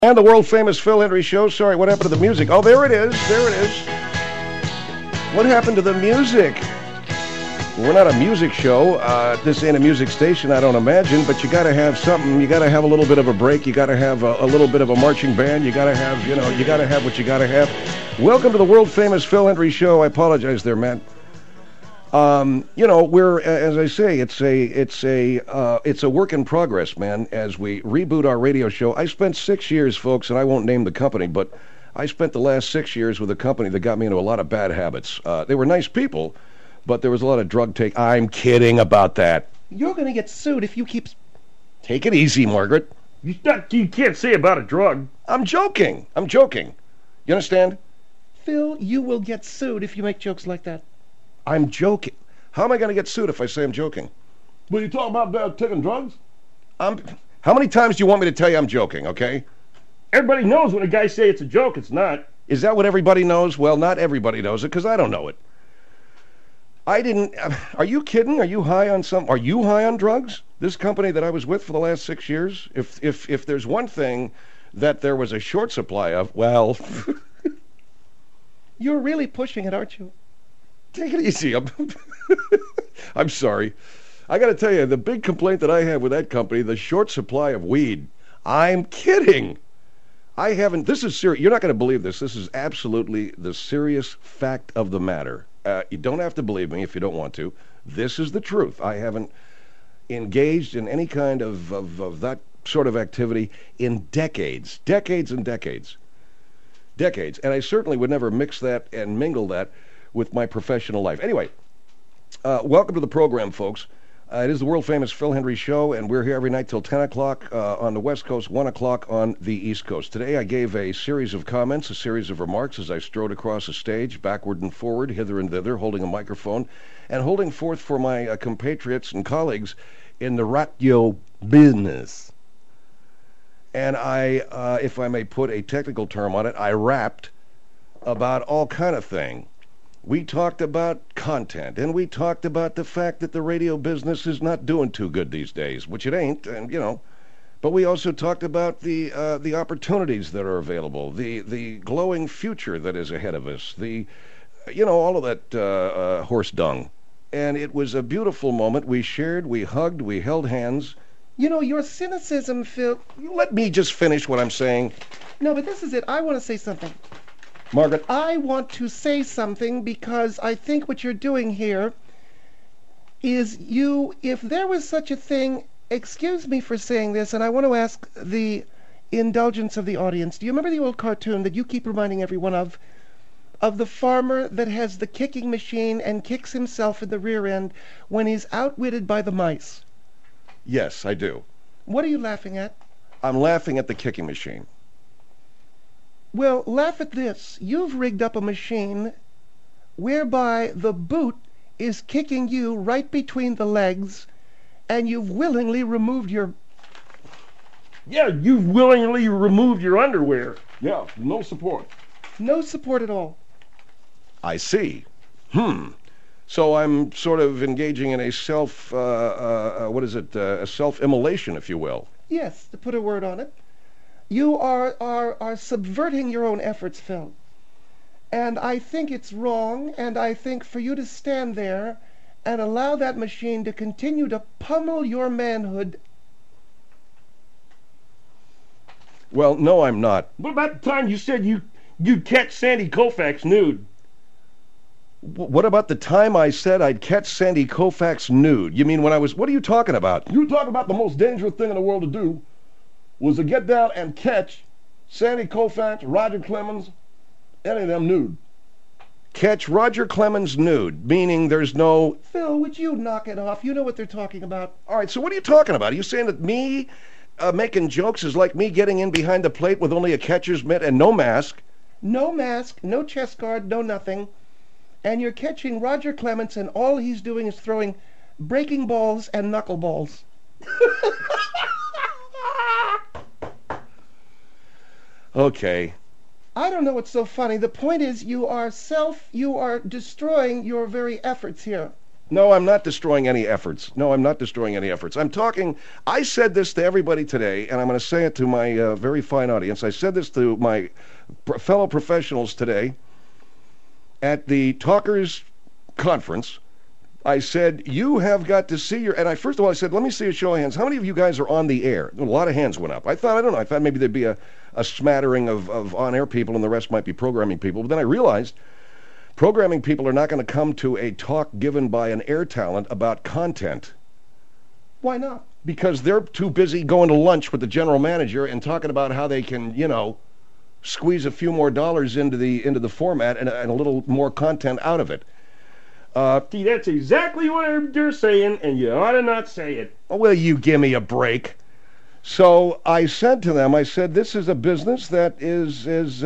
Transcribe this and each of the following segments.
And the world-famous Phil Hendrie Show. Sorry, what happened to the music? Oh, there it is. There it is. What happened to the music? We're not a music show. This ain't a music station, I don't imagine, but you got to have something. You got to have a little bit of a break. You got to have a little bit of a marching band. You got to have, you got to have what you got to have. Welcome to the world-famous Phil Hendrie Show. I apologize there, Matt. We're, as I say, it's a work in progress, man, as we reboot our radio show. I spent 6 years, folks, and I won't name the company, but I spent the last 6 years with a company that got me into a lot of bad habits. They were nice people, but there was a lot of drug take. I'm kidding about that. You're going to get sued if you keep... Take it easy, Margaret. You can't say about a drug. I'm joking. You understand? Phil, you will get sued if you make jokes like that. I'm joking. How am I going to get sued if I say I'm joking? Well, you talk about taking drugs? How many times do you want me to tell you I'm joking, okay? Everybody knows when a guy say it's a joke, it's not. Is that what everybody knows? Well, not everybody knows it, because I don't know it. I didn't... Are you kidding? Are you high on drugs? This company that I was with for the last 6 years? If there's one thing that there was a short supply of, well... You're really pushing it, aren't you? Take it easy. I'm sorry. I got to tell you, the big complaint that I have with that company, the short supply of weed. I'm kidding. I haven't... This is serious. You're not going to believe this. This is absolutely the serious fact of the matter. You don't have to believe me if you don't want to. This is the truth. I haven't engaged in any kind of that sort of activity in decades. Decades and decades. Decades. And I certainly would never mix that and mingle that with my professional life. Anyway, welcome to the program, folks. It is the world-famous Phil Hendrie Show, and we're here every night till 10 o'clock on the West Coast, 1 o'clock on the East Coast. Today I gave a series of comments, a series of remarks as I strode across the stage, backward and forward, hither and thither, holding a microphone, and holding forth for my compatriots and colleagues in the radio business. And I, if I may put a technical term on it, I rapped about all kind of thing. We talked about content, and we talked about the fact that the radio business is not doing too good these days, which it ain't, and but we also talked about the opportunities that are available, the glowing future that is ahead of us, all of that horse dung. And it was a beautiful moment. We shared, we hugged, we held hands. Your cynicism, Phil... You let me just finish what I'm saying. No, but this is it. I want to say something. Margaret. I want to say something because I think what you're doing here is if there was such a thing, excuse me for saying this, and I want to ask the indulgence of the audience. Do you remember the old cartoon that you keep reminding everyone of the farmer that has the kicking machine and kicks himself in the rear end when he's outwitted by the mice? Yes, I do. What are you laughing at? I'm laughing at the kicking machine. Well, laugh at this. You've rigged up a machine whereby the boot is kicking you right between the legs, and you've willingly removed your... Yeah, you've willingly removed your underwear. Yeah, no support. No support at all. I see. So I'm sort of engaging in a a self-immolation, if you will. Yes, to put a word on it. You are subverting your own efforts, Phil. And I think it's wrong, and I think for you to stand there and allow that machine to continue to pummel your manhood... Well, no, I'm not. What about the time you said you'd catch Sandy Koufax nude? What about the time I said I'd catch Sandy Koufax nude? You mean when I was... What are you talking about? You talk about the most dangerous thing in the world to do was to get down and catch Sandy Koufax, Roger Clemens, any of them nude. Catch Roger Clemens nude, meaning there's no... Phil, would you knock it off? You know what they're talking about. All right, so what are you talking about? Are you saying that me making jokes is like me getting in behind the plate with only a catcher's mitt and no mask? No mask, no chest guard, no nothing. And you're catching Roger Clemens, and all he's doing is throwing breaking balls and knuckleballs. Okay. I don't know what's so funny. The point is you are destroying your very efforts here. No, I'm not destroying any efforts. No, I'm not destroying any efforts. I said this to everybody today, and I'm going to say it to my very fine audience. I said this to my fellow professionals today at the Talkers Conference. I said, you have got to see first of all, I said, let me see a show of hands. How many of you guys are on the air? A lot of hands went up. I thought maybe there'd be a smattering of on-air people and the rest might be programming people. But then I realized programming people are not going to come to a talk given by an air talent about content. Why not? Because they're too busy going to lunch with the general manager and talking about how they can, squeeze a few more dollars into the format and a little more content out of it. See, that's exactly what you're saying, and you ought to not say it. Will you give me a break? So I said to them, this is a business that is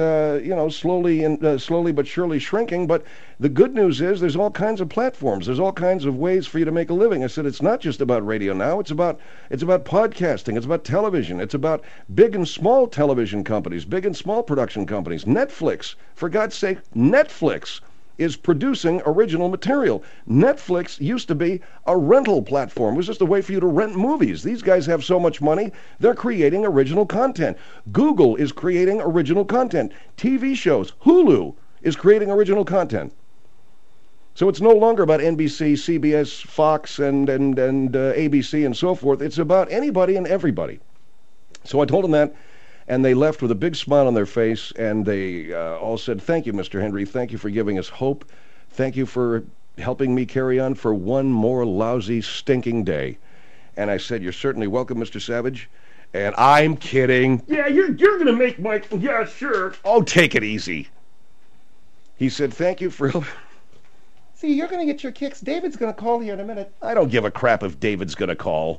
slowly but surely shrinking. But the good news is there's all kinds of platforms. There's all kinds of ways for you to make a living. I said it's not just about radio now. It's about podcasting. It's about television. It's about big and small television companies, big and small production companies. Netflix, for God's sake, Netflix is producing original material. Netflix used to be a rental platform. It was just a way for you to rent movies. These guys have so much money, they're creating original content. Google is creating original content. TV shows, Hulu is creating original content. So it's no longer about NBC, CBS, Fox, and ABC and so forth. It's about anybody and everybody. So I told them that, and they left with a big smile on their face, and they all said, thank you, Mr. Hendry. Thank you for giving us hope. Thank you for helping me carry on for one more lousy, stinking day. And I said, you're certainly welcome, Mr. Savage. And I'm kidding. Yeah, you're going to make Mike... Yeah, sure. Oh, take it easy. He said, thank you for... See, you're going to get your kicks. David's going to call here in a minute. I don't give a crap if David's going to call.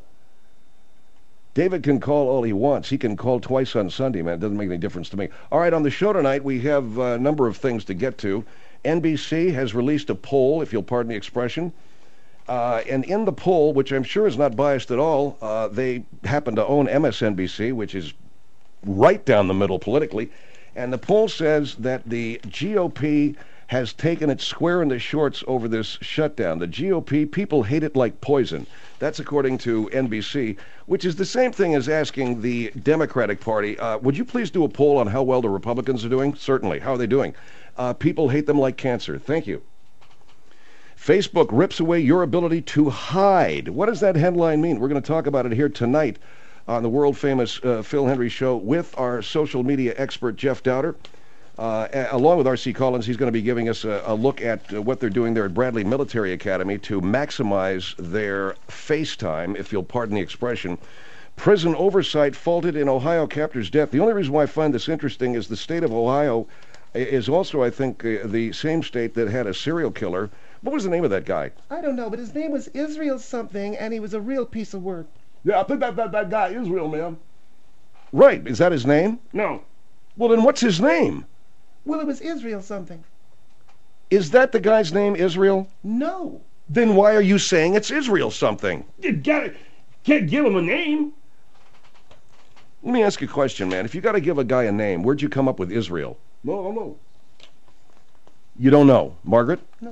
David can call all he wants. He can call twice on Sunday, man. It doesn't make any difference to me. All right, on the show tonight, we have a number of things to get to. NBC has released a poll, if you'll pardon the expression. And in the poll, which I'm sure is not biased at all, they happen to own MSNBC, which is right down the middle politically. And the poll says that the GOP has taken it square in the shorts over this shutdown. The GOP, people hate it like poison. That's according to NBC, which is the same thing as asking the Democratic Party, would you please do a poll on how well the Republicans are doing? Certainly. How are they doing? People hate them like cancer. Thank you. Facebook rips away your ability to hide. What does that headline mean? We're going to talk about it here tonight on the world-famous Phil Hendry Show with our social media expert, Jeff Dowder. Along with R.C. Collins, he's going to be giving us a look at what they're doing there at Bradley Military Academy to maximize their face time, if you'll pardon the expression. Prison oversight faulted in Ohio captor's death. The only reason why I find this interesting is the state of Ohio is also, I think, the same state that had a serial killer. What was the name of that guy? I don't know, but his name was Israel something, and he was a real piece of work. Yeah, I think that guy Israel, man. Right. Is that his name? No. Well, then what's his name? Well, it was Israel something. Is that the guy's name, Israel? No. Then why are you saying it's Israel something? You can't give him a name. Let me ask you a question, man. If you got to give a guy a name, where'd you come up with Israel? No, I don't know. You don't know. Margaret? No.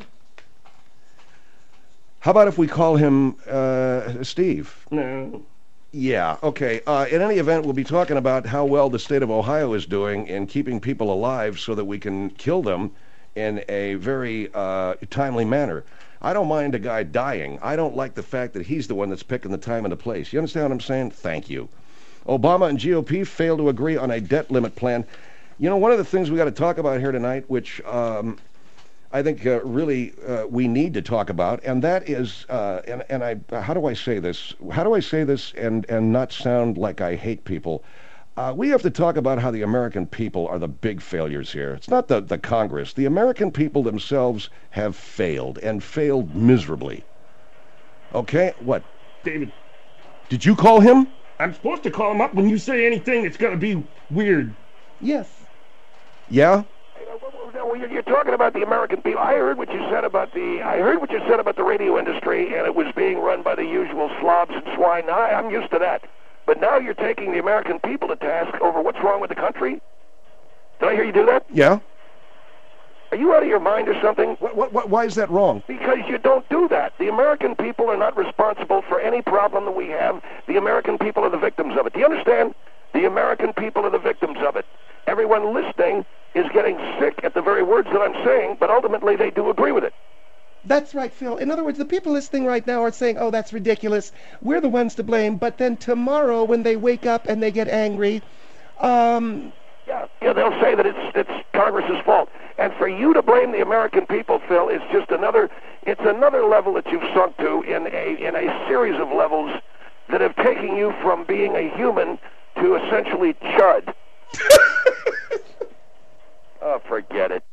How about if we call him Steve? No. Yeah, okay. In any event, we'll be talking about how well the state of Ohio is doing in keeping people alive so that we can kill them in a very timely manner. I don't mind a guy dying. I don't like the fact that he's the one that's picking the time and the place. You understand what I'm saying? Thank you. Obama and GOP failed to agree on a debt limit plan. You know, one of the things we got to talk about here tonight, which I think really we need to talk about, and that is, how do I say this? How do I say this and not sound like I hate people? We have to talk about how the American people are the big failures here. It's not the Congress. The American people themselves have failed, and failed miserably. Okay? What? David. Did you call him? I'm supposed to call him up when you say anything that's going to be weird. Yes. Yeah? You're talking about the American people. I heard what you said about the radio industry, and it was being run by the usual slobs and swine. Now, I'm used to that. But now you're taking the American people to task over what's wrong with the country? Did I hear you do that? Yeah. Are you out of your mind or something? Why is that wrong? Because you don't do that. The American people are not responsible for any problem that we have. The American people are the victims of it. Do you understand? The American people are the victims of it. Everyone listening is getting sick at the very words that I'm saying, but ultimately they do agree with it. That's right, Phil. In other words, the people listening right now are saying, oh, that's ridiculous. We're the ones to blame. But then tomorrow when they wake up and they get angry, Yeah, they'll say that it's Congress's fault. And for you to blame the American people, Phil, is just another level that you've sunk to in a series of levels that have taken you from being a human to essentially chud. Oh, forget it.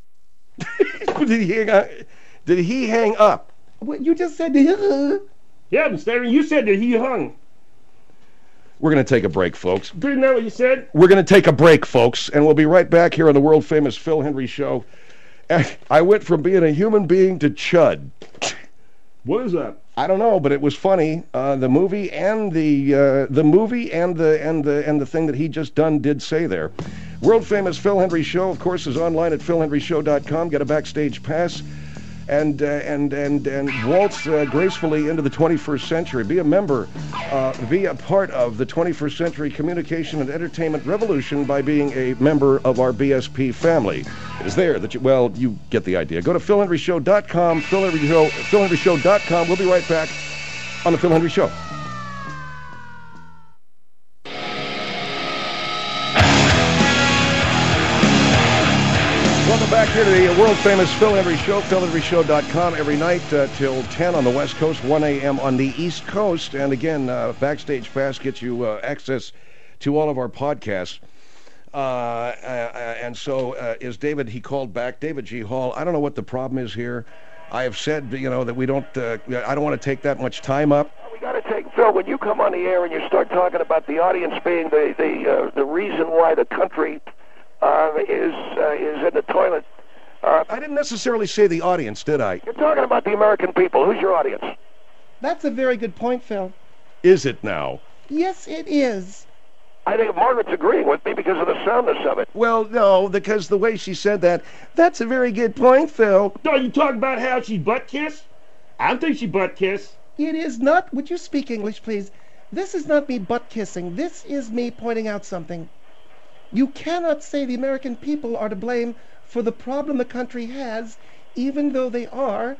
Did he hang up? what you just said, Yeah, Mr. Aaron, you said that he hung. We're going to take a break, folks. Didn't that what you said? We're going to take a break, folks, and we'll be right back here on the world-famous Phil Hendrie Show. And I went from being a human being to chud. What is that? I don't know, but it was funny. The movie and the movie and the thing that he just done did say there. World-famous Phil Hendrie Show, of course, is online at philhendrieshow.com. Get a backstage pass. And waltz gracefully into the 21st century. Be a member, be a part of the 21st century communication and entertainment revolution by being a member of our BSP family. It is there that you get the idea. Go to philhendrieshow.com, philhendrieshow.com. We'll be right back on the Phil Hendrie Show. Welcome back here to the world-famous Phil Hendrie Show, philhendrieshow.com, every night till 10 on the West Coast, 1 a.m. on the East Coast. And again, Backstage Pass gets you access to all of our podcasts. And so is David, he called back, David G. Hall. I don't know what the problem is here. I have said, that we don't, I don't want to take that much time up. We got to take, Phil, when you come on the air and you start talking about the audience being the reason why the country is in the toilet. I didn't necessarily say the audience, did I? You're talking about the American people. Who's your audience? That's a very good point, Phil. Is it now? Yes, it is. I think Margaret's agreeing with me because of the soundness of it. Well, no, because the way she said that, that's a very good point, Phil. No, you talking about how she butt kissed? I don't think she butt kissed. It is not. Would you speak English, please? This is not me butt kissing. This is me pointing out something. You cannot say the American people are to blame for the problem the country has, even though they are.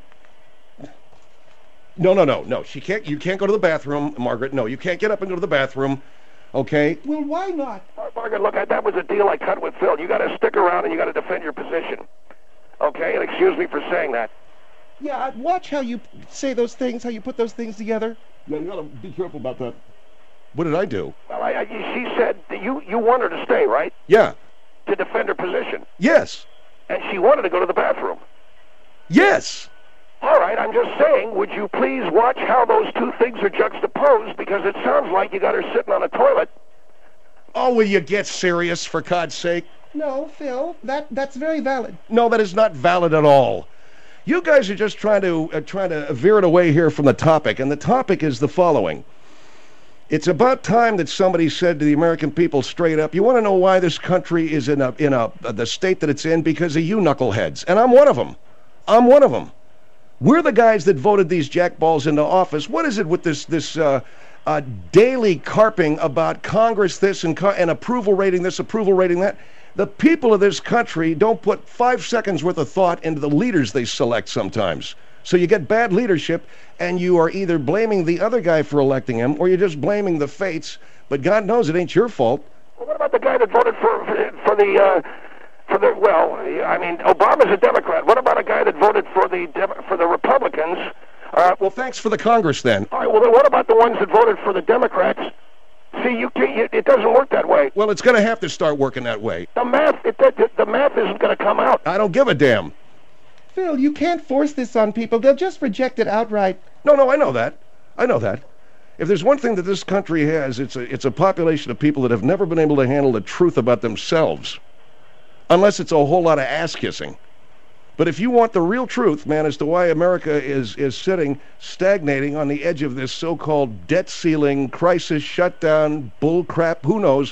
No. She can't. You can't go to the bathroom, Margaret. No, you can't get up and go to the bathroom. Okay. Well, why not? Margaret, look, that was a deal I cut with Phil. You got to stick around and you got to defend your position. Okay, and excuse me for saying that. Yeah, watch how you say those things, how you put those things together. Yeah, you gotta be careful about that. What did I do? Well, she said that you want her to stay, right? Yeah. To defend her position. Yes. And she wanted to go to the bathroom. Yes. All right, I'm just saying, would you please watch how those two things are juxtaposed, because it sounds like you got her sitting on a toilet. Oh, will you get serious, for God's sake? No, Phil, that's very valid. No, that is not valid at all. You guys are just trying to veer it away here from the topic, and the topic is the following. It's about time that somebody said to the American people straight up, you want to know why this country is in the state that it's in? Because of you knuckleheads. And I'm one of them. I'm one of them. We're the guys that voted these jackballs into office. What is it with this daily carping about Congress this and approval rating this, approval rating that? The people of this country don't put 5 seconds worth of thought into the leaders they select sometimes. So you get bad leadership, and you are either blaming the other guy for electing him, or you're just blaming the fates. But God knows it ain't your fault. Well, what about the guy that voted for the? Well, I mean, Obama's a Democrat. What about a guy that voted for the Republicans? Well, thanks for the Congress then. All right. Well, then what about the ones that voted for the Democrats? See, it doesn't work that way. Well, it's going to have to start working that way. The math isn't going to come out. I don't give a damn. Phil, you can't force this on people. They'll just reject it outright. No, I know that. I know that. If there's one thing that this country has, it's a population of people that have never been able to handle the truth about themselves. Unless it's a whole lot of ass-kissing. But if you want the real truth, man, as to why America is sitting, stagnating on the edge of this so-called debt ceiling, crisis, shutdown, bull crap, who knows,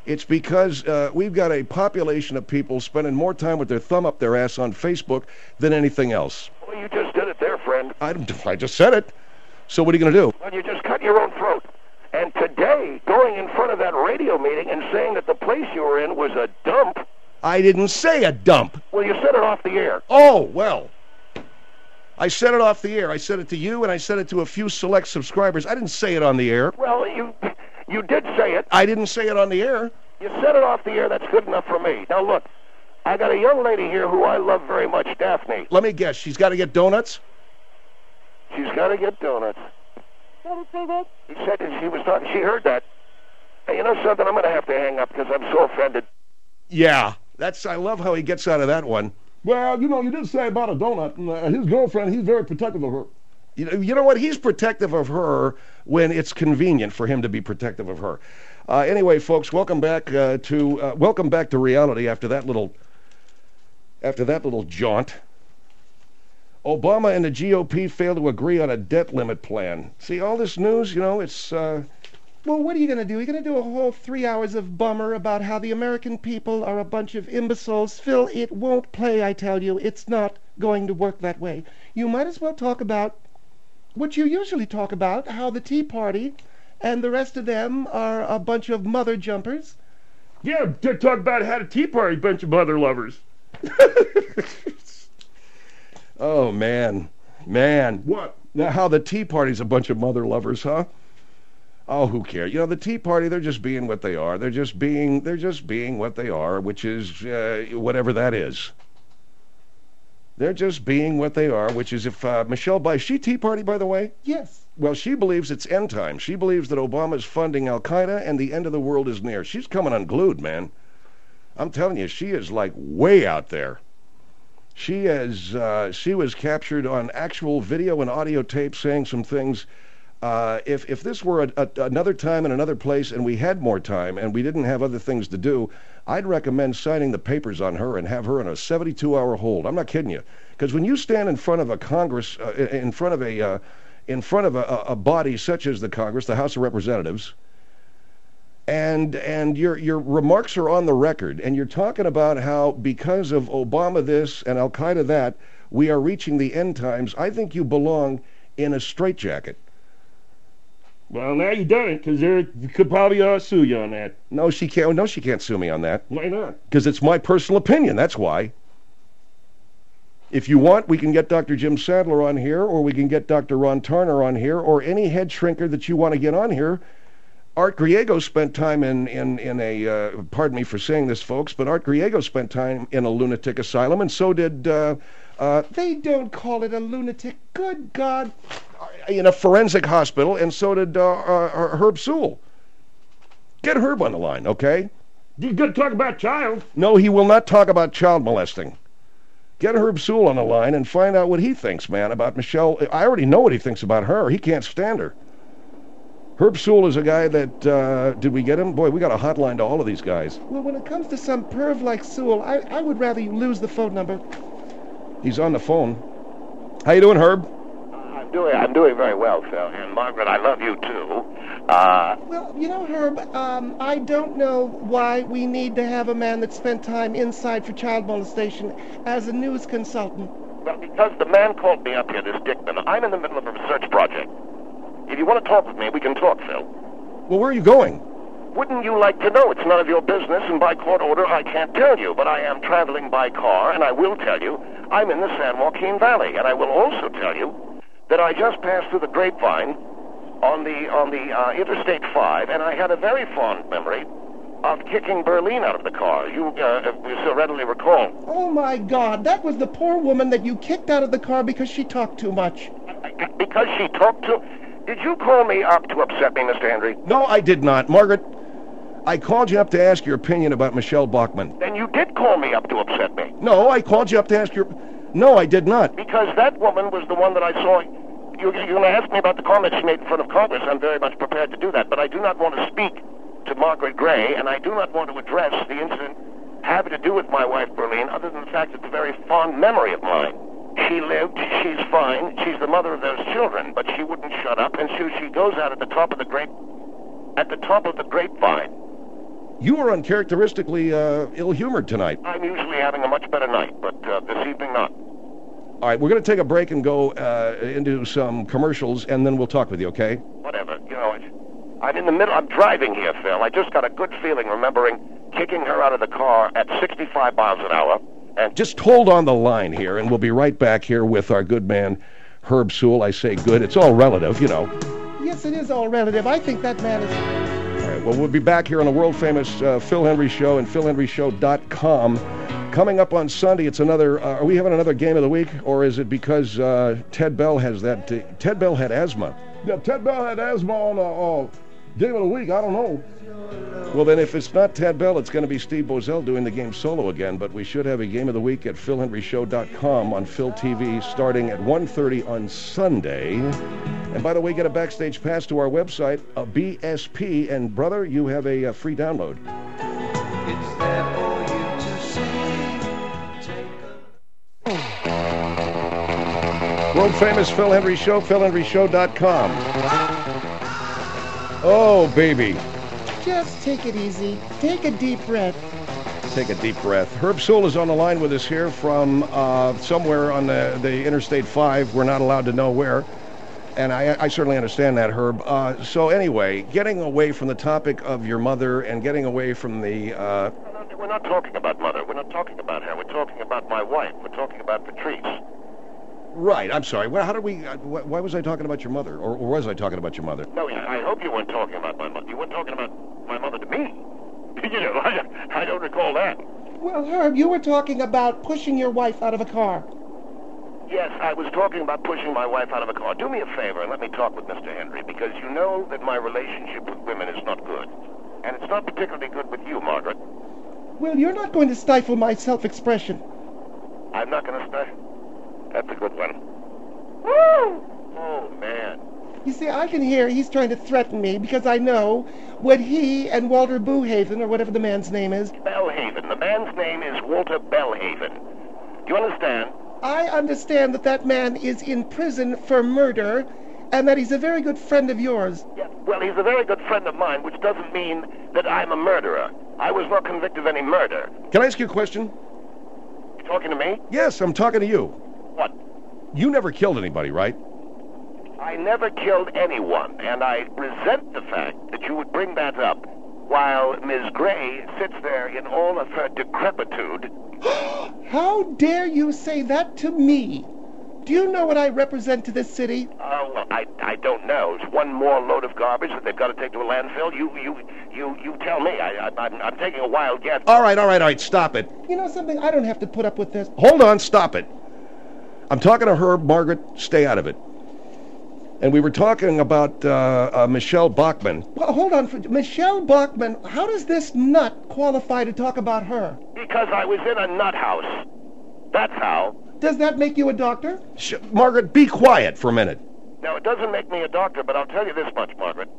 It's because we've got a population of people spending more time with their thumb up their ass on Facebook than anything else. Well, you just did it there, friend. I just said it. So what are you going to do? Well, you just cut your own throat. And today, going in front of that radio meeting and saying that the place you were in was a dump. I didn't say a dump. Well, you said it off the air. Oh, well. I said it off the air. I said it to you, and I said it to a few select subscribers. I didn't say it on the air. Well, you did say it. I didn't say it on the air. You said it off the air. That's good enough for me. Now, look, I got a young lady here who I love very much, Daphne. Let me guess. She's got to get donuts? She's got to get donuts. He said that she was talking. She heard that. Hey, you know something? I'm going to have to hang up because I'm so offended. Yeah. I love how he gets out of that one. Well, you did say about a donut. His girlfriend, he's very protective of her. You know what? He's protective of her when it's convenient for him to be protective of her. Anyway, folks, welcome back to reality after that little jaunt. Obama and the GOP failed to agree on a debt limit plan. See, all this news, it's... Well, what are you going to do? You're going to do a whole 3 hours of bummer about how the American people are a bunch of imbeciles? Phil, it won't play, I tell you. It's not going to work that way. You might as well talk about what you usually talk about, how the Tea Party and the rest of them are a bunch of mother jumpers. Yeah, talk about how the Tea Party, bunch of mother lovers. Oh, man. What? Now, how the Tea Party's a bunch of mother lovers, huh? Oh, who cares? The Tea Party, they're just being what they are. They're just being what they are, which is whatever that is. They're just being what they are, which is if Michelle Biden, is she Tea Party, by the way? Yes. Well, she believes it's end time. She believes that Obama's funding Al-Qaeda and the end of the world is near. She's coming unglued, man. I'm telling you, she is like way out there. She was captured on actual video and audio tape saying some things. If this were another time and another place and we had more time and we didn't have other things to do, I'd recommend signing the papers on her and have her on a 72-hour hold. I'm not kidding you. Because when you stand in front of a Congress, in front of a body such as the Congress, the House of Representatives, and your remarks are on the record, and you're talking about how because of Obama this and Al-Qaeda that, we are reaching the end times, I think you belong in a straitjacket. Well, now you done it, because they could probably sue you on that. No, she can't. No, she can't sue me on that. Why not? Because it's my personal opinion. That's why. If you want, we can get Dr. Jim Sadler on here, or we can get Dr. Ron Turner on here, or any head shrinker that you want to get on here. Art Griego spent time in a, pardon me for saying this, folks, but Art Griego spent time in a lunatic asylum, and so did... they don't call it a lunatic. Good God. In a forensic hospital, and so did Herb Sewell. Get Herb on the line, okay? He's going to talk about child. No, he will not talk about child molesting. Get Herb Sewell on the line and find out what he thinks, man, about Michelle. I already know what he thinks about her. He can't stand her. Herb Sewell is a guy that, did we get him? Boy, we got a hotline to all of these guys. Well, when it comes to some perv like Sewell, I would rather you lose the phone number. He's on the phone. How you doing, Herb? I'm doing very well, Phil. And Margaret, I love you too. Well, Herb, I don't know why we need to have a man that spent time inside for child molestation as a news consultant. Well, because the man called me up here, this Dickman. I'm in the middle of a research project. If you want to talk with me, we can talk, Phil. Well, where are you going? Wouldn't you like to know? It's none of your business, and by court order, I can't tell you. But I am traveling by car, and I will tell you, I'm in the San Joaquin Valley. And I will also tell you that I just passed through the Grapevine on the Interstate 5, and I had a very fond memory of kicking Berlin out of the car. You so readily recall. Oh, my God. That was the poor woman that you kicked out of the car because she talked too much. Because she talked too... Did you call me up to upset me, Mr. Henry? No, I did not. Margaret, I called you up to ask your opinion about Michelle Bachmann. Then you did call me up to upset me. No, I called you up to ask your... No, I did not. Because that woman was the one that I saw... You're going to ask me about the comments she made in front of Congress. I'm very much prepared to do that. But I do not want to speak to Margaret Gray, and I do not want to address the incident having to do with my wife, Berlin, other than the fact it's a very fond memory of mine. She lived, she's fine, she's the mother of those children, but she wouldn't shut up, and she goes out at the top of the grapevine You were uncharacteristically ill-humored tonight. I'm usually having a much better night, but this evening not. All right, we're going to take a break and go into some commercials, and then we'll talk with you, okay? Whatever. You know, I'm in the middle. I'm driving here, Phil. I just got a good feeling remembering kicking her out of the car at 65 miles an hour. And Just hold on the line here, and we'll be right back here with our good man, Herb Sewell. I say good. It's all relative, you know. Yes, it is all relative. I think that man is... All right, well, we'll be back here on the world-famous Phil Hendry Show and philhenryshow.com. Coming up on Sunday, it's another... are we having another game of the week, or is it because Ted Bell has that... Ted Bell had asthma. Yeah, Ted Bell had asthma on Game of the Week. I don't know. Well, then, if it's not Ted Bell, it's going to be Steve Bozell doing the game solo again. But we should have a game of the week at philhenryshow.com on Phil TV starting at 1:30 on Sunday. And by the way, get a backstage pass to our website, a BSP. And brother, you have a free download. It's there for you to see. World famous Phil Hendry Show, philhenryshow.com. Oh, baby. Just take it easy. Take a deep breath. Take a deep breath. Herb Sewell is on the line with us here from somewhere on the Interstate 5. We're not allowed to know where. And I certainly understand that, Herb. So anyway, getting away from the topic of your mother and getting away from the... we're not talking about Mother. We're not talking about her. We're talking about my wife. We're talking about Patrice. Right, I'm sorry. Well, how did we... why was I talking about your mother? Or was I talking about your mother? No, I hope you weren't talking about my mother. You weren't talking about my mother to me. You know, I don't recall that. Well, Herb, you were talking about pushing your wife out of a car. Yes, I was talking about pushing my wife out of a car. Do me a favor and let me talk with Mr. Henry, because you know that my relationship with women is not good. And it's not particularly good with you, Margaret. Well, you're not going to stifle my self-expression. I'm not going to stay. That's a good one. Woo! Oh, man. You see, I can hear he's trying to threaten me because I know what he and Walter Boohaven, or whatever the man's name is... Bellhaven. The man's name is Walter Bellhaven. Do you understand? I understand that that man is in prison for murder and that he's a very good friend of yours. Yeah, well, he's a very good friend of mine, which doesn't mean that I'm a murderer. I was not convicted of any murder. Can I ask you a question? You talking to me? Yes, I'm talking to you. What? You never killed anybody, right? I never killed anyone, and I resent the fact that you would bring that up while Ms. Gray sits there in all of her decrepitude. How dare you say that to me? Do you know what I represent to this city? Well, I don't know. It's one more load of garbage that they've got to take to a landfill. You tell me. I'm taking a wild guess. All right, stop it. You know something? I don't have to put up with this. Hold on, stop it. I'm talking to Herb. Margaret, stay out of it. And we were talking about Michelle Bachmann. Well, hold on. Michelle Bachmann, how does this nut qualify to talk about her? Because I was in a nut house. That's how. Does that make you a doctor? Margaret, be quiet for a minute. Now, it doesn't make me a doctor, but I'll tell you this much, Margaret.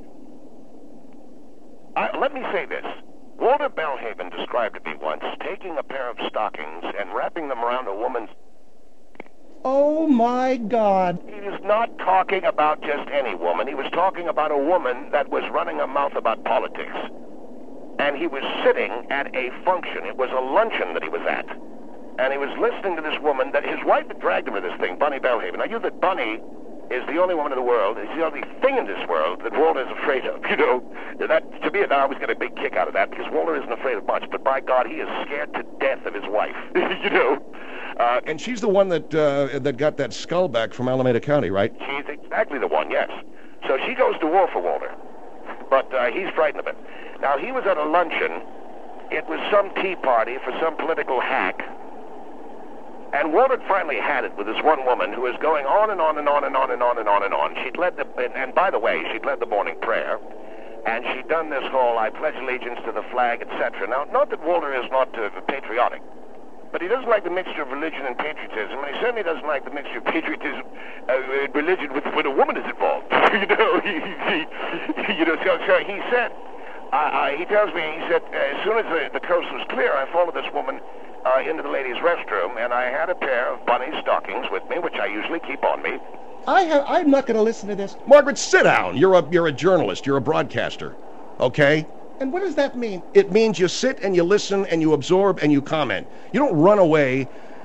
Let me say this. Walter Bellhaven described to me once taking a pair of stockings and wrapping them around a woman's... Oh, my God. He was not talking about just any woman. He was talking about a woman that was running her mouth about politics. And he was sitting at a function. It was a luncheon that he was at. And he was listening to this woman that his wife had dragged him to this thing, Bunny Bellhaven. Now, you that Bunny is the only woman in the world, is the only thing in this world that Walter is afraid of, you know. That, to me, I always get a big kick out of that, because Walter isn't afraid of much. But by God, he is scared to death of his wife, you know. And she's the one that got that skull back from Alameda County, right? She's exactly the one, yes. So she goes to war for Walter. But he's frightened of it. Now, he was at a luncheon. It was some tea party for some political hack. And Walter finally had it with this one woman who was going on and on and on and on and on and on and on. She'd led and by the way, she'd led the morning prayer. And she'd done this whole, I pledge allegiance to the flag, etc. Now, not that Walter is not patriotic. But he doesn't like the mixture of religion and patriotism, and he certainly doesn't like the mixture of patriotism and religion when a woman is involved. You know, so he said, he tells me, he said, as soon as the coast was clear, I followed this woman into the ladies' restroom, and I had a pair of bunny stockings with me, which I usually keep on me. I'm not going to listen to this. Margaret, sit down. You're a journalist. You're a broadcaster. Okay? And what does that mean? It means you sit and you listen and you absorb and you comment. You don't run away.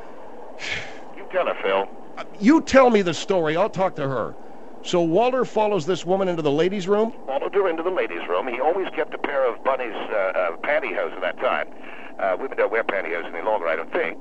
You tell her, Phil. You tell me the story. I'll talk to her. So Walter follows this woman into the ladies' room? Followed her into the ladies' room. He always kept a pair of Bunny's pantyhose at that time. Women don't wear pantyhose any longer, I don't think.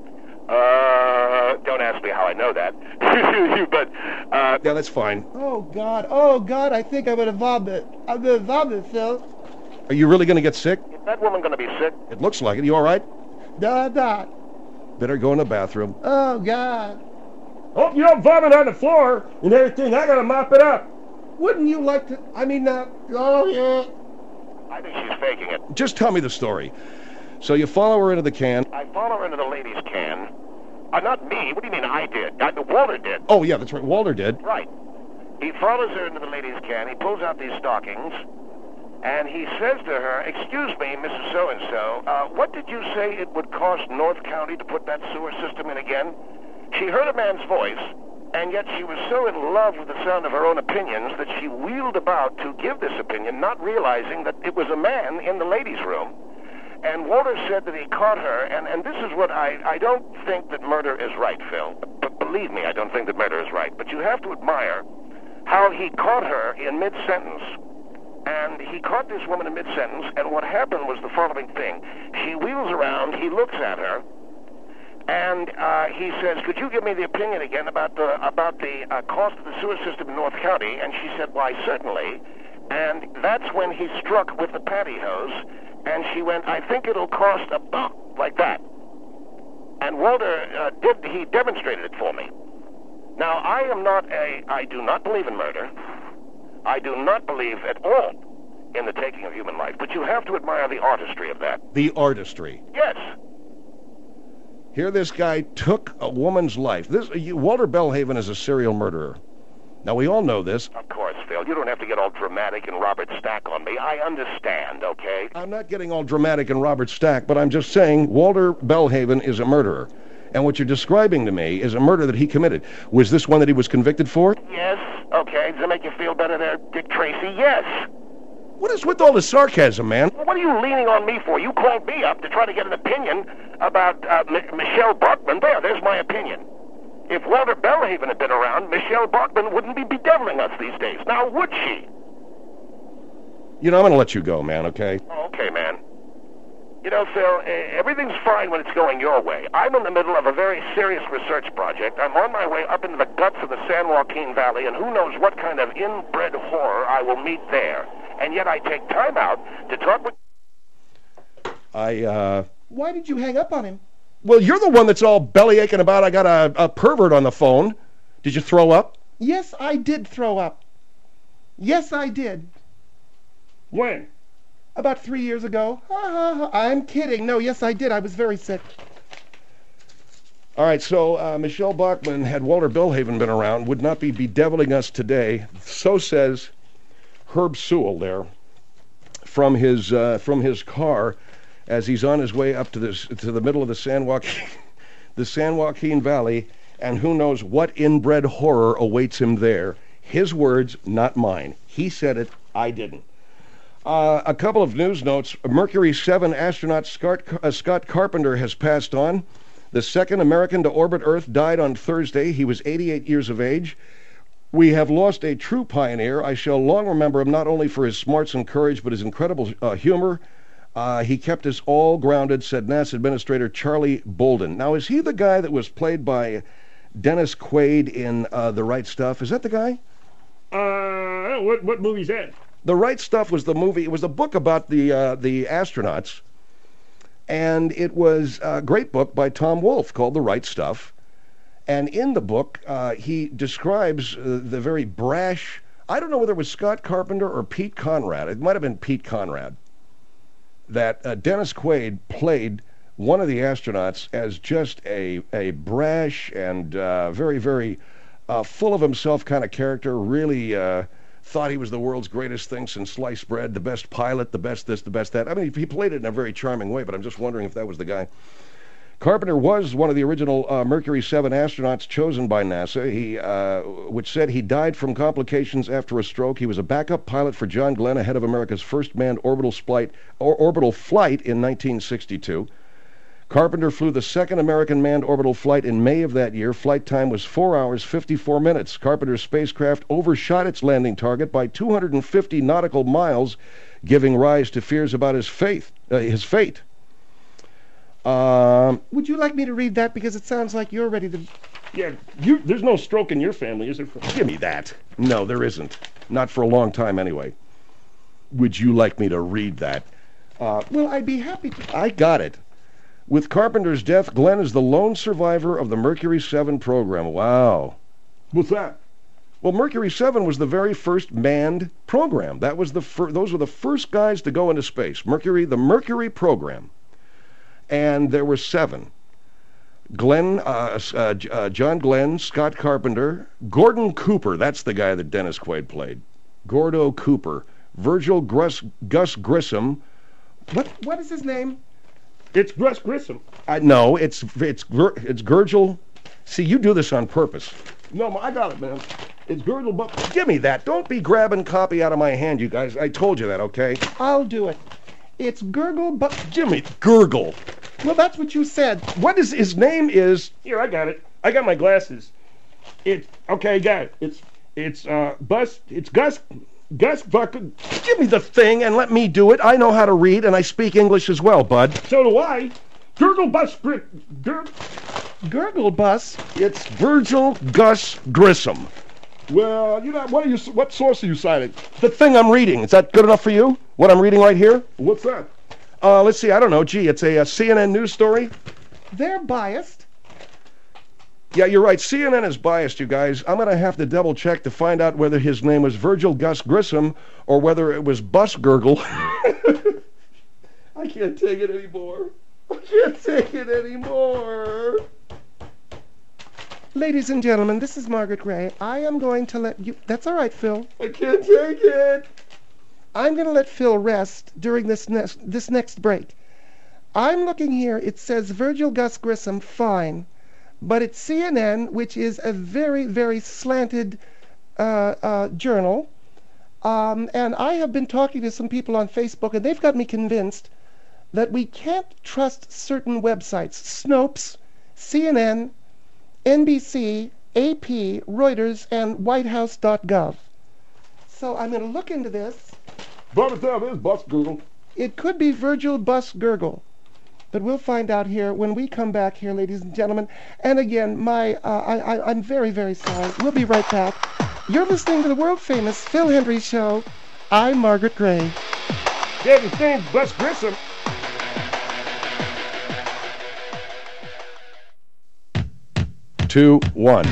Don't ask me how I know that. But, Yeah, that's fine. Oh, God, I think I'm going to vomit. I'm going to vomit, Phil. Are you really going to get sick? is that woman going to be sick? It looks like it. You all right? Da. Better go in the bathroom. Oh, God. Hope you don't vomit on the floor and everything. I gotta mop it up. Wouldn't you like to... oh, yeah. I think she's faking it. Just tell me the story. So you follow her into the can. I follow her into the ladies' can. Not me. What do you mean I did? Walter did. Oh, yeah, that's right. Walter did. Right. He follows her into the ladies' can. He pulls out these stockings. And he says to her, "Excuse me, Mrs. So-and-so, what did you say it would cost North County to put that sewer system in again?" She heard a man's voice, and yet she was so in love with the sound of her own opinions that she wheeled about to give this opinion, not realizing that it was a man in the ladies' room. And Walter said that he caught her, and this is what I don't think that murder is right, Phil. But believe me, I don't think that murder is right. But you have to admire how he caught her in mid-sentence. And he caught this woman in mid-sentence, and what happened was the following thing. She wheels around, he looks at her, and he says, "Could you give me the opinion again about the cost of the sewer system in North County?" And she said, "Why, certainly." And that's when he struck with the pantyhose, and she went, "I think it'll cost about," like that. And Walter he demonstrated it for me. Now, I do not believe in murder. I do not believe at all in the taking of human life, but you have to admire the artistry of that. The artistry. Yes. Here this guy took a woman's life. Walter Bellhaven is a serial murderer. Now, we all know this. Of course, Phil. You don't have to get all dramatic and Robert Stack on me. I understand, okay? I'm not getting all dramatic and Robert Stack, but I'm just saying Walter Bellhaven is a murderer. And what you're describing to me is a murder that he committed. Was this one that he was convicted for? Yes. Okay. Does that make you feel better there, Dick Tracy? Yes. What is with all the sarcasm, man? What are you leaning on me for? You called me up to try to get an opinion about Michelle Bachmann. There's my opinion. If Walter Bellhaven had been around, Michelle Bachmann wouldn't be bedeviling us these days. Now, would she? You know, I'm going to let you go, man, okay? Oh, okay, man. You know, Phil, everything's fine when it's going your way. I'm in the middle of a very serious research project. I'm on my way up into the guts of the San Joaquin Valley, and who knows what kind of inbred horror I will meet there. And yet I take time out to talk with... Why did you hang up on him? Well, you're the one that's all belly aching about I got a pervert on the phone. Did you throw up? Yes, I did throw up. Yes, I did. When? About 3 years ago. I'm kidding. No, yes, I did. I was very sick. All right, so Michelle Bachmann, had Walter Bellhaven been around, would not be bedeviling us today. So says Herb Sewell there from his car as he's on his way up to the middle of the San Joaquin Valley, and who knows what inbred horror awaits him there. His words, not mine. He said it. I didn't. A couple of news notes. Mercury 7 astronaut Scott Carpenter has passed on. The second American to orbit Earth died on Thursday. He was 88 years of age. We have lost a true pioneer. I shall long remember him not only for his smarts and courage, but his incredible humor. He kept us all grounded, said NASA Administrator Charlie Bolden. Now, is he the guy that was played by Dennis Quaid in The Right Stuff? Is that the guy? What movie's that? The Right Stuff was the movie. It was a book about the astronauts, and it was a great book by Tom Wolfe called The Right Stuff. And in the book, he describes the very brash. I don't know whether it was Scott Carpenter or Pete Conrad. It might have been Pete Conrad. That Dennis Quaid played one of the astronauts as just a brash and very, very full of himself kind of character. Really. Thought he was the world's greatest thing since sliced bread, the best pilot, the best this, the best that. I mean, he played it in a very charming way, but I'm just wondering if that was the guy. Carpenter was one of the original Mercury 7 astronauts chosen by NASA. Which said he died from complications after a stroke. He was a backup pilot for John Glenn ahead of America's first manned orbital flight in 1962. Carpenter flew the second American manned orbital flight in May of that year. Flight time was 4 hours, 54 minutes. Carpenter's spacecraft overshot its landing target by 250 nautical miles, giving rise to fears about his fate. Would you like me to read that? Because it sounds like you're ready to... Yeah, there's no stroke in your family, is there? Give me that. No, there isn't. Not for a long time, anyway. Would you like me to read that? Well, I'd be happy to... I got it. With Carpenter's death, Glenn is the lone survivor of the Mercury 7 program. Wow. What's that? Well, Mercury 7 was the very first manned program. That was those were the first guys to go into space. The Mercury program. And there were 7. John Glenn, Scott Carpenter, Gordon Cooper, that's the guy that Dennis Quaid played. Gordo Cooper, Virgil Gus Grissom. What is his name? It's Gus Grissom. No, it's Gurgel. See, you do this on purpose. No, I got it, man. It's Gurgle Buck. Give me that. Don't be grabbing copy out of my hand, you guys. I told you that, okay? I'll do it. It's Gurgle Buck. Jimmy, Gurgle. Well, that's what you said. What is his name? Is Here, I got it. I got my glasses. Okay, got it. It's Gus Buck. Give me the thing and let me do it. I know how to read and I speak English as well, bud. So do I. Gurgle Bus. Gurgle Bus. It's Virgil Gus Grissom. Well, what source are you citing? The thing I'm reading. Is that good enough for you? What I'm reading right here? What's that? Let's see. I don't know. Gee, it's a CNN news story. They're biased. Yeah, you're right. CNN is biased, you guys. I'm going to have to double check to find out whether his name was Virgil Gus Grissom or whether it was Bus Gurgle. I can't take it anymore. I can't take it anymore. Ladies and gentlemen, this is Margaret Gray. I am going to let you... That's all right, Phil. I can't take it. I'm going to let Phil rest during this next break. I'm looking here. It says Virgil Gus Grissom, fine. But it's CNN, which is a very, very slanted journal. And I have been talking to some people on Facebook, and they've got me convinced that we can't trust certain websites. Snopes, CNN, NBC, AP, Reuters, and WhiteHouse.gov. So I'm going to look into this. Brother, tell this Bus Gurgle. It could be Virgil Bus Gurgle. But we'll find out here when we come back here, ladies and gentlemen. And again, I'm very, very sorry. We'll be right back. You're listening to the world-famous Phil Hendrie Show. I'm Margaret Gray. Yeah, his name's Gus Grissom. Two, one.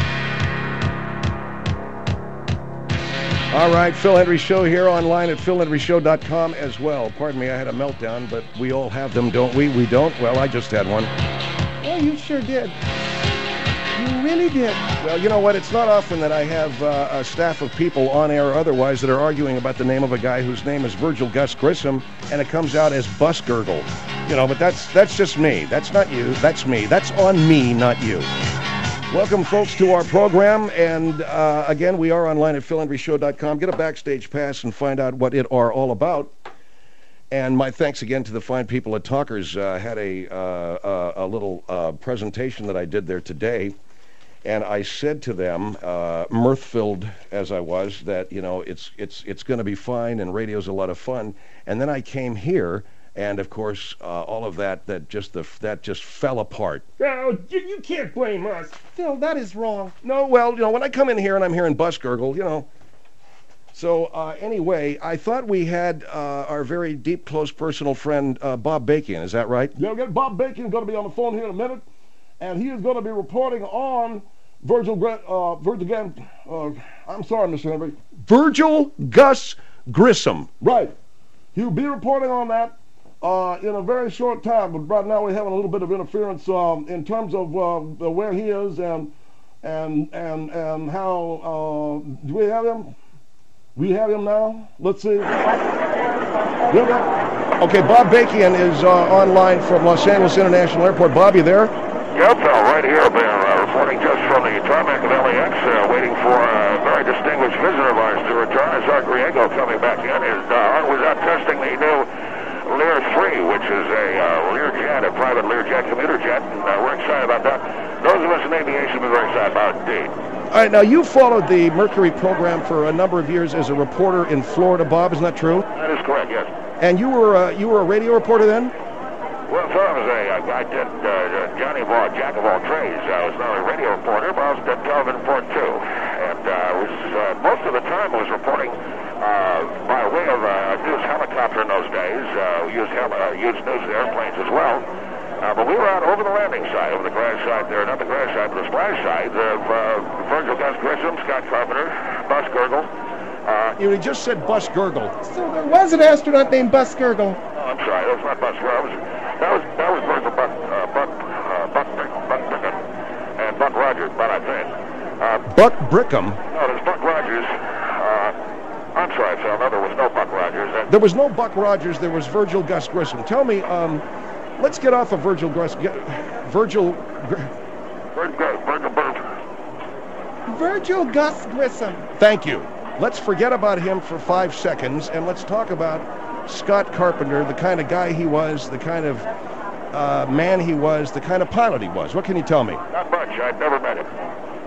All right, Phil Hendrie Show here online at philhendrieshow.com as well. Pardon me, I had a meltdown, but we all have them, don't we? We don't? Well, I just had one. Oh, you sure did. You really did. Well, you know what? It's not often that I have a staff of people on air or otherwise that are arguing about the name of a guy whose name is Virgil Gus Grissom, and it comes out as Bus Gurgle. You know, but that's just me. That's not you. That's me. That's on me, not you. Welcome, folks, to our program, and again, we are online at philhendrieshow.com. Get a backstage pass and find out what it are all about. And my thanks again to the fine people at Talkers. Had a little presentation that I did there today, and I said to them, mirth-filled as I was, that it's going to be fine, and radio's a lot of fun. And then I came here. And of course, all of that just fell apart. No, you can't blame us. Phil, that is wrong. No, well, when I come in here and I'm hearing Bus Gurgle, So anyway, I thought we had our very deep, close, personal friend Bob Bacon. Is that right? Yeah, we got Bob Bacon going to be on the phone here in a minute, and he is going to be reporting on Virgil. I'm sorry, Mr. Henry. Virgil Gus Grissom. Right. He'll be reporting on that. In a very short time, but right now we're having a little bit of interference in terms of where he is and how do we have him? We have him now. Let's see. Okay, Bob Bakian is online from Los Angeles International Airport. Bob, you there? Yep, right here, man. Reporting just from the tarmac of LAX, waiting for a very distinguished visitor of ours to return. It's Art Griego coming back in. Art was out testing the new Lear 3, which is a Learjet, a private Learjet commuter jet, and we're excited about that. Those of us in aviation are very excited about it indeed. All right, now you followed the Mercury program for a number of years as a reporter in Florida, Bob. Isn't that true? That is correct, yes. And you were a radio reporter then? Well, so I did Johnny of all, Jack of all trades. I was not only a radio reporter, but I was a television reporter too. And most of the time I was reporting by way of news helicopter in those days. We used news airplanes as well. But we were out over the landing side, over the crash side there, not the crash side, but the splash side of Virgil Gus Grissom, Scott Carpenter, Buzz Gurgle. You just said Buzz Gurgle. So there was an astronaut named Buzz Gurgle. Oh, I'm sorry, that was not Buzz Gurgle. That was Virgil Buck Brickham and Buck Rogers, but I think. Buck Brickham? No, there's Buck Rogers. I'm sorry, Phil. No, there was no Buck Rogers. There was no Buck Rogers. There was Virgil Gus Grissom. Tell me, let's get off of Virgil Gus. Virgil Gus Grissom. Thank you. Let's forget about him for 5 seconds, and let's talk about Scott Carpenter, the kind of guy he was, the kind of man he was, the kind of pilot he was. What can you tell me? Not much. I've never met him.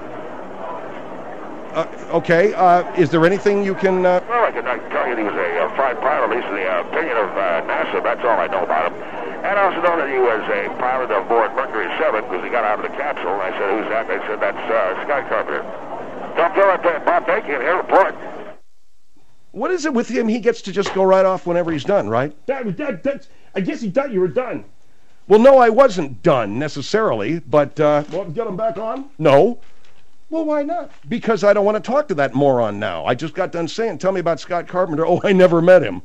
Okay. Is there anything you can... Well, I can tell you he was a fine pilot, at least in the opinion of NASA. That's all I know about him. And I also know that he was a pilot aboard Mercury 7 because he got out of the capsule. And I said, who's that? They said, that's Scott Carpenter. Don't tell that Bob Bakian here, report. What is it with him? He gets to just go right off whenever he's done, right? That's, I guess he thought you were done. Well, no, I wasn't done necessarily, but... Want to get him back on? No. Well, why not? Because I don't want to talk to that moron now. I just got done saying, tell me about Scott Carpenter. Oh, I never met him.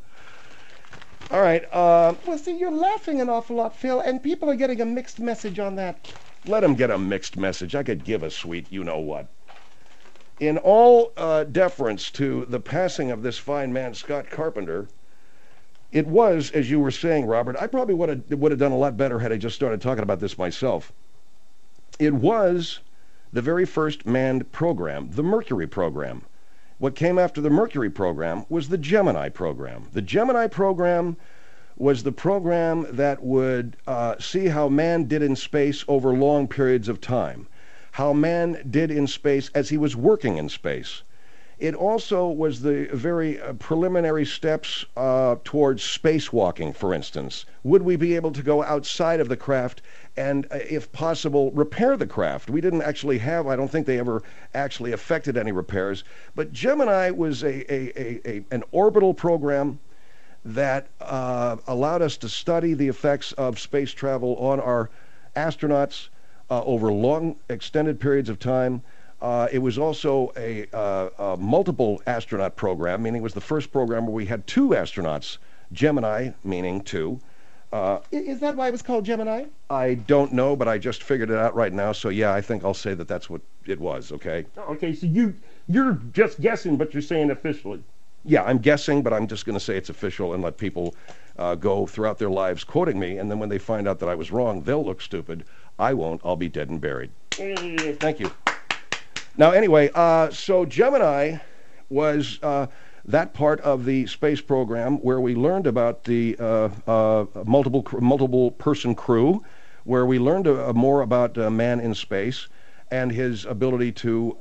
All right. Well, see, you're laughing an awful lot, Phil, and people are getting a mixed message on that. Let him get a mixed message. I could give a sweet you-know-what. In all deference to the passing of this fine man, Scott Carpenter, it was, as you were saying, Robert, I probably would have done a lot better had I just started talking about this myself. It was the very first manned program, the Mercury program. What came after the Mercury program was the Gemini program. The Gemini program was the program that would see how man did in space over long periods of time, how man did in space as he was working in space. It also was the very preliminary steps towards spacewalking, for instance. Would we be able to go outside of the craft and, if possible, repair the craft? We didn't actually have, I don't think they ever actually effected any repairs, but Gemini was an orbital program that allowed us to study the effects of space travel on our astronauts over long, extended periods of time. It was also a multiple astronaut program, meaning it was the first program where we had 2 astronauts, Gemini, meaning 2. Is that why it was called Gemini? I don't know, but I just figured it out right now, so yeah, I think I'll say that that's what it was, okay? Okay, so you're just guessing, but you're saying officially. Yeah, I'm guessing, but I'm just going to say it's official and let people go throughout their lives quoting me, and then when they find out that I was wrong, they'll look stupid. I won't. I'll be dead and buried. Thank you. Now, anyway, so Gemini was that part of the space program where we learned about the multiple person crew, where we learned more about man in space and his ability to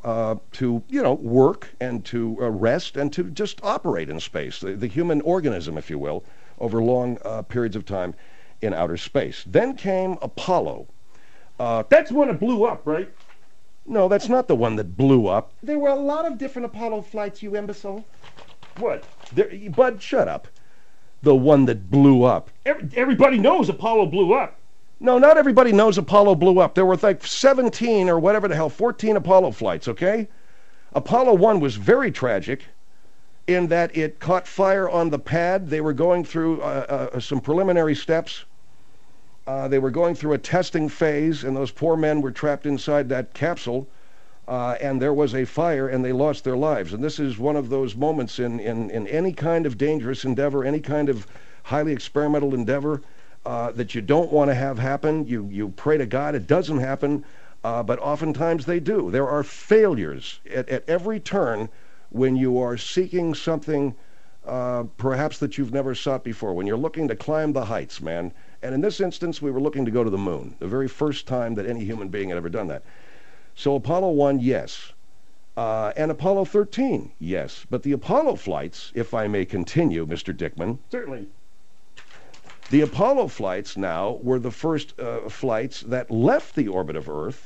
work and to rest and to just operate in space, the human organism, if you will, over long periods of time in outer space. Then came Apollo. That's when it blew up, right? No, that's not the one that blew up. There were a lot of different Apollo flights, you imbecile. What? Bud, shut up. The one that blew up. Everybody knows Apollo blew up. No, not everybody knows Apollo blew up. There were like 17 or whatever the hell, 14 Apollo flights, okay? Apollo 1 was very tragic in that it caught fire on the pad. They were going through some preliminary steps. They were going through a testing phase, and those poor men were trapped inside that capsule, and there was a fire, and they lost their lives. And this is one of those moments in any kind of dangerous endeavor, any kind of highly experimental endeavor that you don't want to have happen. You pray to God it doesn't happen, but oftentimes they do. There are failures at every turn when you are seeking something perhaps that you've never sought before, when you're looking to climb the heights, man. And in this instance, we were looking to go to the moon, the very first time that any human being had ever done that. So Apollo 1, yes. And Apollo 13, yes. But the Apollo flights, if I may continue, Mr. Dickman. Certainly. The Apollo flights now were the first flights that left the orbit of Earth,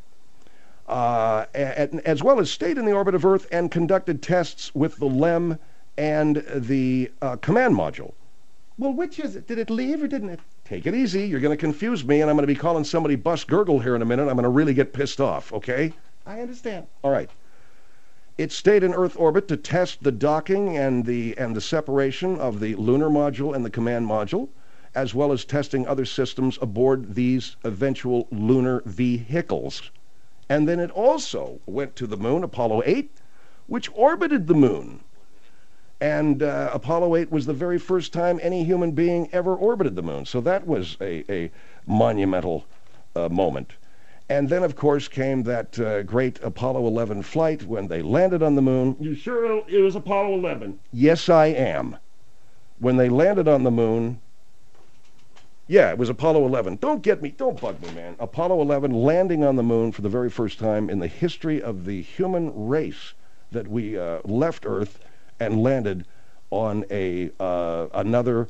as well as stayed in the orbit of Earth and conducted tests with the LEM and the command module. Well, which is it? Did it leave or didn't it? Take it easy. You're going to confuse me, and I'm going to be calling somebody Bus Gurgle here in a minute. I'm going to really get pissed off, okay? I understand. All right. It stayed in Earth orbit to test the docking and the separation of the lunar module and the command module, as well as testing other systems aboard these eventual lunar vehicles. And then it also went to the moon, Apollo 8, which orbited the moon. And Apollo 8 was the very first time any human being ever orbited the moon. So that was a monumental moment. And then, of course, came that great Apollo 11 flight when they landed on the moon. You sure it was Apollo 11? Yes, I am. When they landed on the moon, yeah, it was Apollo 11. Don't bug me, man. Apollo 11 landing on the moon for the very first time in the history of the human race, that we left Earth and landed on another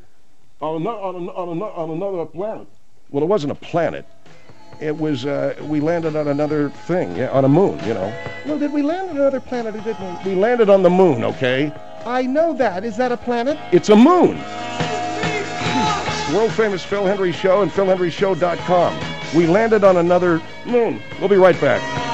planet. Well, it wasn't a planet. It was we landed on another thing, yeah, on a moon, you know. Well, did we land on another planet or didn't we? We landed on the moon, okay? I know that. Is that a planet? It's a moon. World famous Phil Hendry Show and PhilHenryShow.com. We landed on another moon. We'll be right back.